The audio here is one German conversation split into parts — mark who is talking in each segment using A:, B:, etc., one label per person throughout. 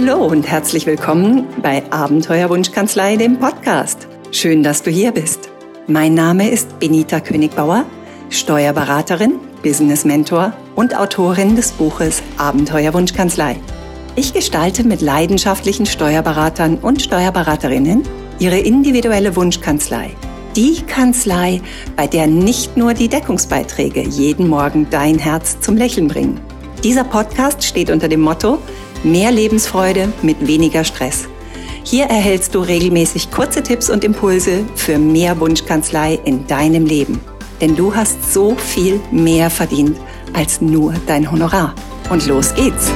A: Hallo und herzlich willkommen bei Abenteuerwunschkanzlei, dem Podcast. Schön, dass du hier bist. Mein Name ist Benita Königbauer, Steuerberaterin, Business Mentor und Autorin des Buches Abenteuerwunschkanzlei. Ich gestalte mit leidenschaftlichen Steuerberatern und Steuerberaterinnen ihre individuelle Wunschkanzlei. Die Kanzlei, bei der nicht nur die Deckungsbeiträge jeden Morgen dein Herz zum Lächeln bringen. Dieser Podcast steht unter dem Motto: mehr Lebensfreude mit weniger Stress. Hier erhältst du regelmäßig kurze Tipps und Impulse für mehr Wunschkanzlei in deinem Leben. Denn du hast so viel mehr verdient als nur dein Honorar. Und los geht's!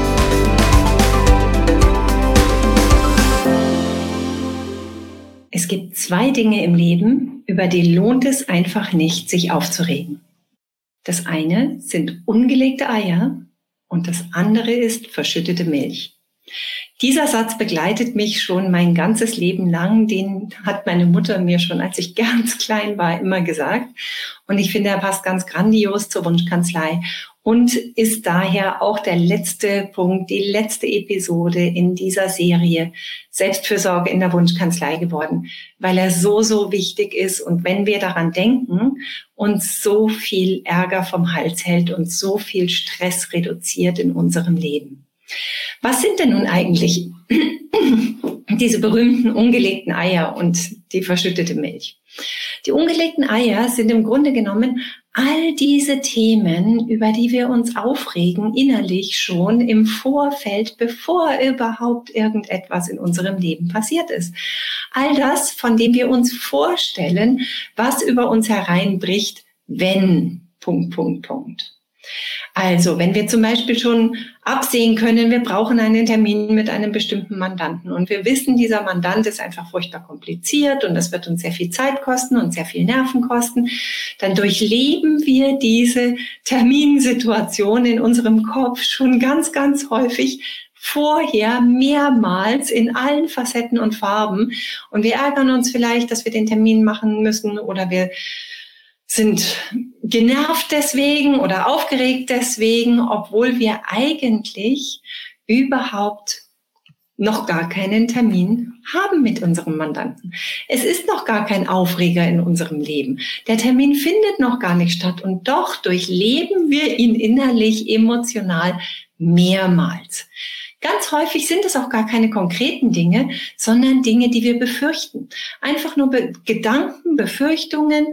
A: Es gibt 2 Dinge im Leben, über die lohnt es einfach nicht, sich aufzuregen. Das eine sind ungelegte Eier und das andere ist verschüttete Milch. Dieser Satz begleitet mich schon mein ganzes Leben lang. Den hat meine Mutter mir schon, als ich ganz klein war, immer gesagt. Und ich finde, er passt ganz grandios zur Wunschkanzlei und ist daher auch der letzte Punkt, die letzte Episode in dieser Serie Selbstfürsorge in der Wunschkanzlei geworden, weil er so wichtig ist und wenn wir daran denken, uns so viel Ärger vom Hals hält und so viel Stress reduziert in unserem Leben. Was sind denn nun eigentlich diese berühmten ungelegten Eier und die verschüttete Milch? Die ungelegten Eier sind im Grunde genommen all diese Themen, über die wir uns aufregen, innerlich schon im Vorfeld, bevor überhaupt irgendetwas in unserem Leben passiert ist. All das, von dem wir uns vorstellen, was über uns hereinbricht, wenn, ... Also, wenn wir zum Beispiel schon absehen können, wir brauchen einen Termin mit einem bestimmten Mandanten und wir wissen, dieser Mandant ist einfach furchtbar kompliziert und das wird uns sehr viel Zeit kosten und sehr viel Nerven kosten, dann durchleben wir diese Terminsituation in unserem Kopf schon ganz häufig vorher mehrmals in allen Facetten und Farben und wir ärgern uns vielleicht, dass wir den Termin machen müssen oder wir sind genervt deswegen oder aufgeregt deswegen, obwohl wir eigentlich überhaupt noch gar keinen Termin haben mit unserem Mandanten. Es ist noch gar kein Aufreger in unserem Leben. Der Termin findet noch gar nicht statt und doch durchleben wir ihn innerlich, emotional mehrmals. Ganz häufig sind es auch gar keine konkreten Dinge, sondern Dinge, die wir befürchten. Einfach nur Gedanken, Befürchtungen,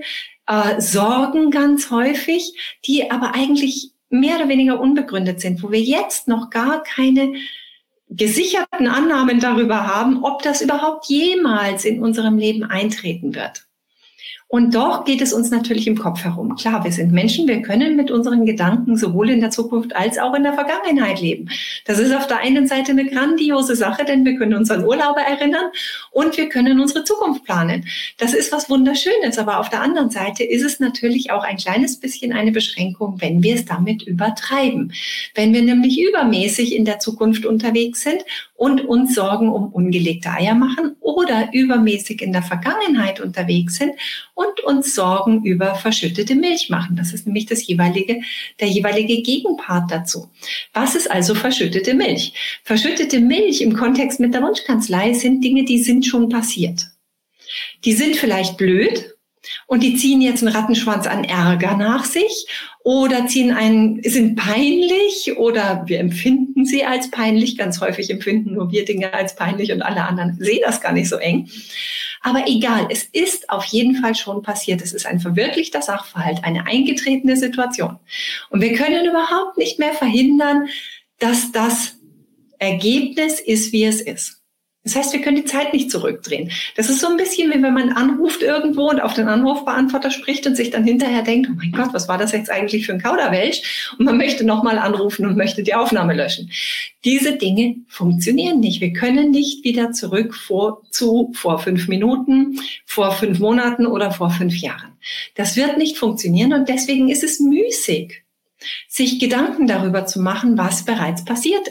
A: Sorgen ganz häufig, die aber eigentlich mehr oder weniger unbegründet sind, wo wir jetzt noch gar keine gesicherten Annahmen darüber haben, ob das überhaupt jemals in unserem Leben eintreten wird. Und doch geht es uns natürlich im Kopf herum. Klar, wir sind Menschen, wir können mit unseren Gedanken sowohl in der Zukunft als auch in der Vergangenheit leben. Das ist auf der einen Seite eine grandiose Sache, denn wir können uns an Urlaube erinnern und wir können unsere Zukunft planen. Das ist was Wunderschönes, aber auf der anderen Seite ist es natürlich auch ein kleines bisschen eine Beschränkung, wenn wir es damit übertreiben. Wenn wir nämlich übermäßig in der Zukunft unterwegs sind und uns Sorgen um ungelegte Eier machen oder übermäßig in der Vergangenheit unterwegs sind und uns Sorgen über verschüttete Milch machen. Das ist nämlich der jeweilige Gegenpart dazu. Was ist also verschüttete Milch? Verschüttete Milch im Kontext mit der Wunschkanzlei sind Dinge, die sind schon passiert. Die sind vielleicht blöd und die ziehen jetzt einen Rattenschwanz an Ärger nach sich oder sind peinlich oder wir empfinden sie als peinlich. Ganz häufig empfinden nur wir Dinge als peinlich und alle anderen sehen das gar nicht so eng. Aber egal, es ist auf jeden Fall schon passiert. Es ist ein verwirklichter Sachverhalt, eine eingetretene Situation. Und wir können überhaupt nicht mehr verhindern, dass das Ergebnis ist, wie es ist. Das heißt, wir können die Zeit nicht zurückdrehen. Das ist so ein bisschen, wie wenn man anruft irgendwo und auf den Anrufbeantworter spricht und sich dann hinterher denkt, oh mein Gott, was war das jetzt eigentlich für ein Kauderwelsch? Und man möchte nochmal anrufen und möchte die Aufnahme löschen. Diese Dinge funktionieren nicht. Wir können nicht wieder zurück vor 5 Minuten, vor 5 Monaten oder vor 5 Jahren. Das wird nicht funktionieren und deswegen ist es müßig, sich Gedanken darüber zu machen, was bereits passiert ist.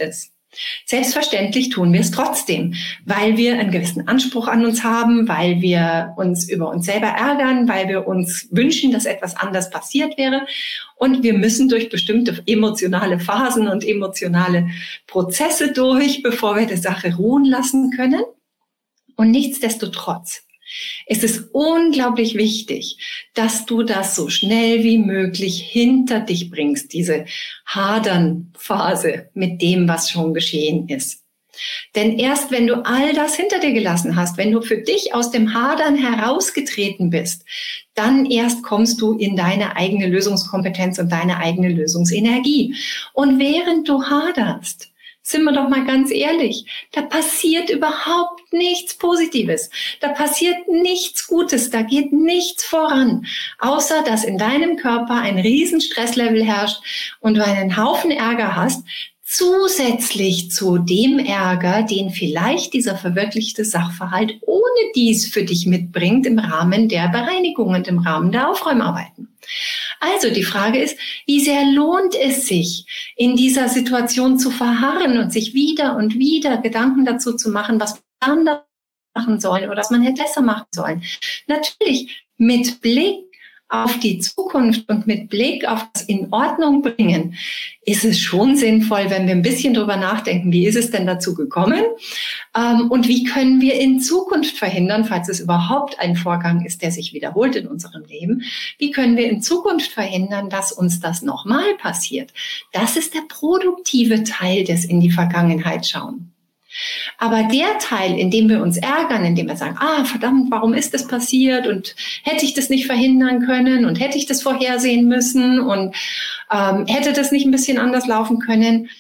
A: Selbstverständlich tun wir es trotzdem, weil wir einen gewissen Anspruch an uns haben, weil wir uns über uns selber ärgern, weil wir uns wünschen, dass etwas anders passiert wäre. Und wir müssen durch bestimmte emotionale Phasen und emotionale Prozesse durch, bevor wir die Sache ruhen lassen können. Und nichtsdestotrotz ist es unglaublich wichtig, dass du das so schnell wie möglich hinter dich bringst, diese Hadern-Phase mit dem, was schon geschehen ist. Denn erst wenn du all das hinter dir gelassen hast, wenn du für dich aus dem Hadern herausgetreten bist, dann erst kommst du in deine eigene Lösungskompetenz und deine eigene Lösungsenergie. Und während du haderst, sind wir doch mal ganz ehrlich, da passiert überhaupt nichts Positives, da passiert nichts Gutes, da geht nichts voran, außer dass in deinem Körper ein riesen Stresslevel herrscht und du einen Haufen Ärger hast, zusätzlich zu dem Ärger, den vielleicht dieser verwirklichte Sachverhalt ohne dies für dich mitbringt im Rahmen der Bereinigung und im Rahmen der Aufräumarbeiten. Also die Frage ist, wie sehr lohnt es sich, in dieser Situation zu verharren und sich wieder und wieder Gedanken dazu zu machen, was man anders machen soll oder was man hätte besser machen sollen. Natürlich mit Blick auf die Zukunft und mit Blick auf das in Ordnung bringen, ist es schon sinnvoll, wenn wir ein bisschen drüber nachdenken, wie ist es denn dazu gekommen und wie können wir in Zukunft verhindern, falls es überhaupt ein Vorgang ist, der sich wiederholt in unserem Leben, wie können wir in Zukunft verhindern, dass uns das nochmal passiert. Das ist der produktive Teil des in die Vergangenheit schauen. Aber der Teil, in dem wir uns ärgern, in dem wir sagen, verdammt, warum ist das passiert und hätte ich das nicht verhindern können und hätte ich das vorhersehen müssen und hätte das nicht ein bisschen anders laufen können,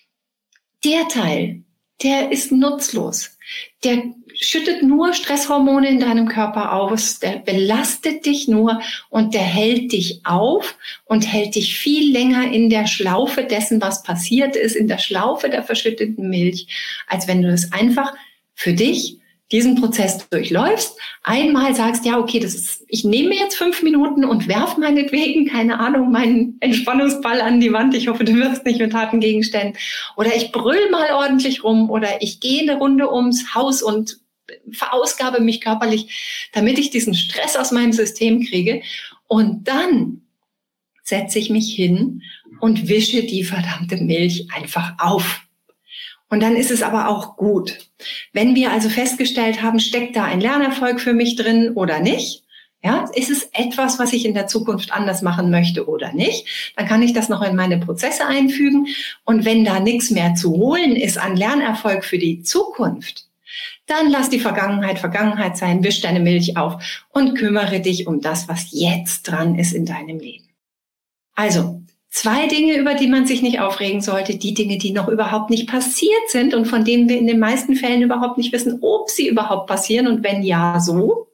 A: der Teil, der ist nutzlos. Der schüttet nur Stresshormone in deinem Körper aus, der belastet dich nur und der hält dich auf und hält dich viel länger in der Schlaufe dessen, was passiert ist, in der Schlaufe der verschütteten Milch, als wenn du es einfach für dich diesen Prozess durchläufst, einmal sagst, ja, okay, ich nehme mir jetzt 5 Minuten und werf meinetwegen, keine Ahnung, meinen Entspannungsball an die Wand. Ich hoffe, du wirst nicht mit harten Gegenständen. Oder ich brüll mal ordentlich rum oder ich gehe eine Runde ums Haus und verausgabe mich körperlich, damit ich diesen Stress aus meinem System kriege. Und dann setze ich mich hin und wische die verdammte Milch einfach auf. Und dann ist es aber auch gut. Wenn wir also festgestellt haben, steckt da ein Lernerfolg für mich drin oder nicht, ja, ist es etwas, was ich in der Zukunft anders machen möchte oder nicht, dann kann ich das noch in meine Prozesse einfügen. Und wenn da nichts mehr zu holen ist an Lernerfolg für die Zukunft, dann lass die Vergangenheit Vergangenheit sein, wisch deine Milch auf und kümmere dich um das, was jetzt dran ist in deinem Leben. Also 2 Dinge, über die man sich nicht aufregen sollte, die Dinge, die noch überhaupt nicht passiert sind und von denen wir in den meisten Fällen überhaupt nicht wissen, ob sie überhaupt passieren und wenn ja, so.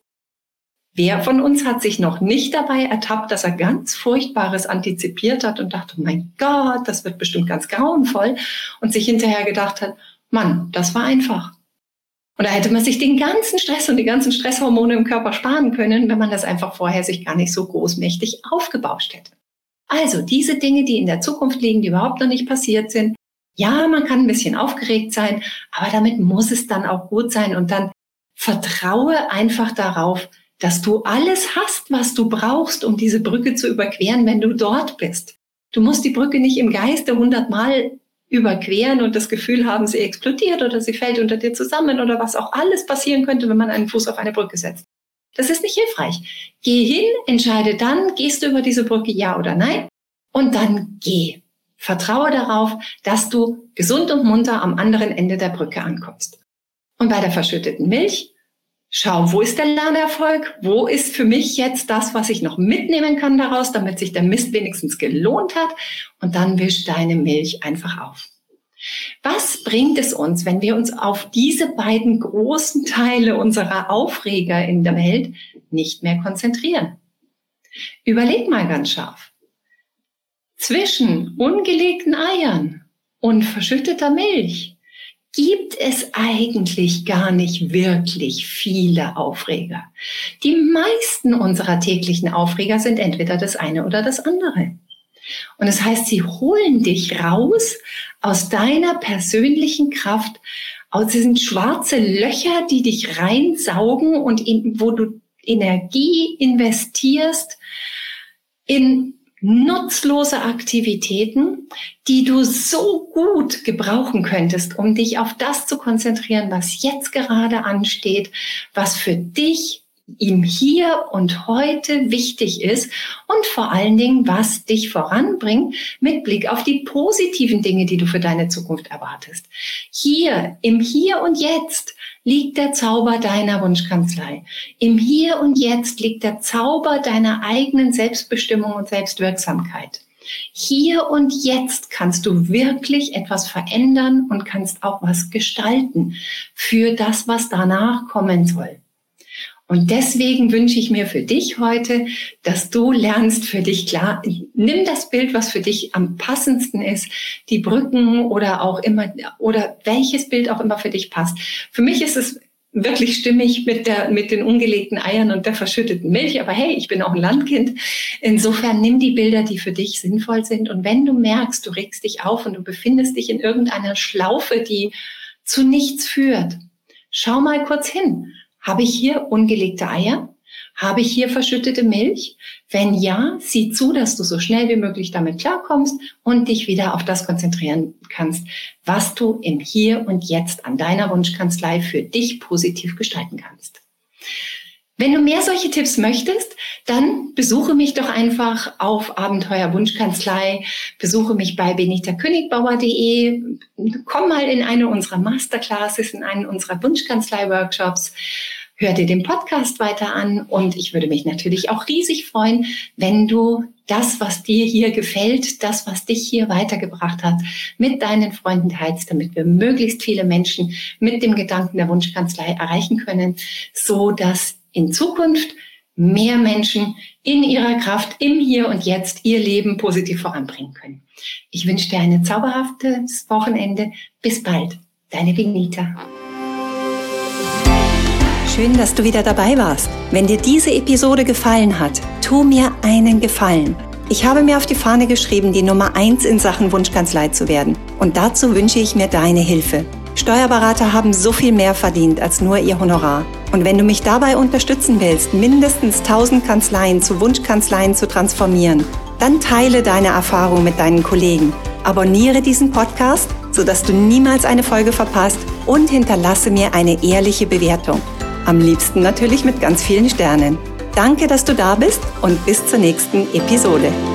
A: Wer von uns hat sich noch nicht dabei ertappt, dass er ganz Furchtbares antizipiert hat und dachte, oh mein Gott, das wird bestimmt ganz grauenvoll und sich hinterher gedacht hat, Mann, das war einfach. Und da hätte man sich den ganzen Stress und die ganzen Stresshormone im Körper sparen können, wenn man das einfach vorher sich gar nicht so großmächtig aufgebauscht hätte. Also diese Dinge, die in der Zukunft liegen, die überhaupt noch nicht passiert sind. Ja, man kann ein bisschen aufgeregt sein, aber damit muss es dann auch gut sein. Und dann vertraue einfach darauf, dass du alles hast, was du brauchst, um diese Brücke zu überqueren, wenn du dort bist. Du musst die Brücke nicht im Geiste 100-mal überqueren und das Gefühl haben, sie explodiert oder sie fällt unter dir zusammen oder was auch alles passieren könnte, wenn man einen Fuß auf eine Brücke setzt. Das ist nicht hilfreich. Geh hin, entscheide dann, gehst du über diese Brücke, ja oder nein, und dann geh. Vertraue darauf, dass du gesund und munter am anderen Ende der Brücke ankommst. Und bei der verschütteten Milch, schau, wo ist der Lernerfolg? Wo ist für mich jetzt das, was ich noch mitnehmen kann daraus, damit sich der Mist wenigstens gelohnt hat? Und dann wisch deine Milch einfach auf. Was bringt es uns, wenn wir uns auf diese beiden großen Teile unserer Aufreger in der Welt nicht mehr konzentrieren? Überleg mal ganz scharf. Zwischen ungelegten Eiern und verschütteter Milch gibt es eigentlich gar nicht wirklich viele Aufreger. Die meisten unserer täglichen Aufreger sind entweder das eine oder das andere. Und das heißt, sie holen dich raus aus deiner persönlichen Kraft, aus diesen schwarzen Löcher, die dich reinsaugen und wo du Energie investierst in nutzlose Aktivitäten, die du so gut gebrauchen könntest, um dich auf das zu konzentrieren, was jetzt gerade ansteht, was für dich im Hier und Heute wichtig ist und vor allen Dingen, was dich voranbringt mit Blick auf die positiven Dinge, die du für deine Zukunft erwartest. Hier, im Hier und Jetzt liegt der Zauber deiner Wunschkanzlei. Im Hier und Jetzt liegt der Zauber deiner eigenen Selbstbestimmung und Selbstwirksamkeit. Hier und jetzt kannst du wirklich etwas verändern und kannst auch was gestalten für das, was danach kommen soll. Und deswegen wünsche ich mir für dich heute, dass du lernst für dich klar, nimm das Bild, was für dich am passendsten ist, die Brücken oder welches Bild auch immer für dich passt. Für mich ist es wirklich stimmig mit den ungelegten Eiern und der verschütteten Milch. Aber hey, ich bin auch ein Landkind. Insofern nimm die Bilder, die für dich sinnvoll sind. Und wenn du merkst, du regst dich auf und du befindest dich in irgendeiner Schlaufe, die zu nichts führt, schau mal kurz hin. Habe ich hier ungelegte Eier? Habe ich hier verschüttete Milch? Wenn ja, sieh zu, dass du so schnell wie möglich damit klarkommst und dich wieder auf das konzentrieren kannst, was du im Hier und Jetzt an deiner Wunschkanzlei für dich positiv gestalten kannst. Wenn du mehr solche Tipps möchtest, dann besuche mich doch einfach auf Abenteuer Wunschkanzlei, besuche mich bei benitakönigbauer.de, komm mal in eine unserer Masterclasses, in einen unserer Wunschkanzlei-Workshops, hör dir den Podcast weiter an und ich würde mich natürlich auch riesig freuen, wenn du das, was dir hier gefällt, das, was dich hier weitergebracht hat, mit deinen Freunden teilst, damit wir möglichst viele Menschen mit dem Gedanken der Wunschkanzlei erreichen können, so dass in Zukunft mehr Menschen in ihrer Kraft im Hier und Jetzt ihr Leben positiv voranbringen können. Ich wünsche dir ein zauberhaftes Wochenende. Bis bald. Deine Benita.
B: Schön, dass du wieder dabei warst. Wenn dir diese Episode gefallen hat, tu mir einen Gefallen. Ich habe mir auf die Fahne geschrieben, die Nummer 1 in Sachen Wunschkanzlei zu werden. Und dazu wünsche ich mir deine Hilfe. Steuerberater haben so viel mehr verdient als nur ihr Honorar. Und wenn du mich dabei unterstützen willst, mindestens 1000 Kanzleien zu Wunschkanzleien zu transformieren, dann teile deine Erfahrung mit deinen Kollegen. Abonniere diesen Podcast, sodass du niemals eine Folge verpasst und hinterlasse mir eine ehrliche Bewertung. Am liebsten natürlich mit ganz vielen Sternen. Danke, dass du da bist und bis zur nächsten Episode.